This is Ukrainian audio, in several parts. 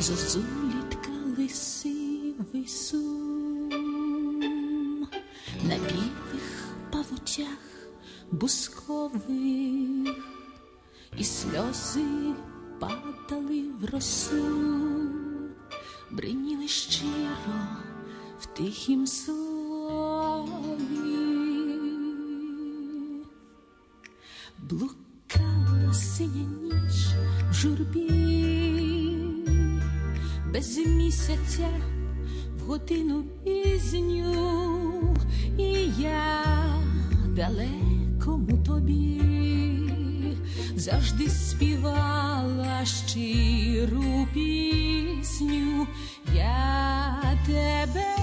Зозулітка лисивий сум, на білих павутях бускових, і сльози падали в росу, бриніли щиро в тихім слові. Блукала синя ніч в журбі, без місяця в годину пізню, і я далекому тобі завжди співала щиру пісню. Я тебе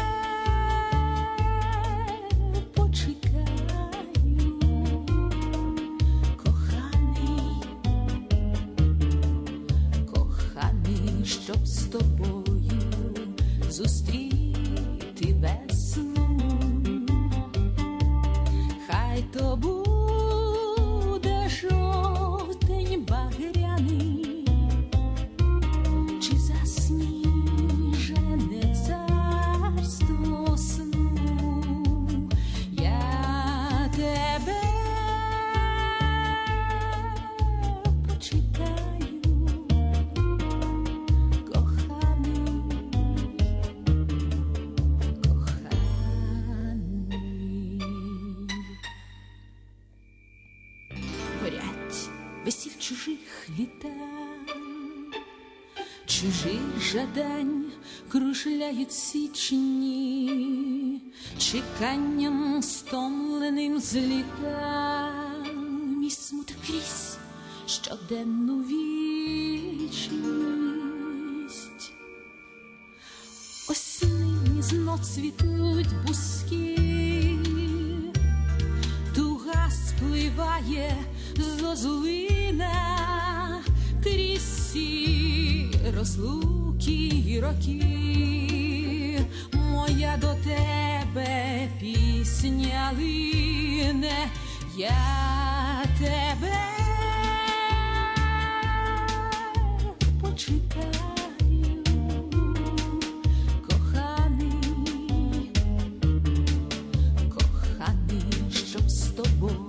почекаю, коханий, коханий, щоб з тобою зустріти весну. Хай то буде жовтень багряний, чи засніжене царство сну. Я тебе почекаю, коханий, коханий. Горять весіль чужих літа, чужих жадань кружляють січні, чеканням стомленим зліта. Мій смуток крізь щоденну вічність. Осінні знов цвітуть бузки, туга спливає зозулина крізь всі розлуки й роки. Моя до тебе пісня лине, я тебе почекаю, коханий, коханий, щоб з тобою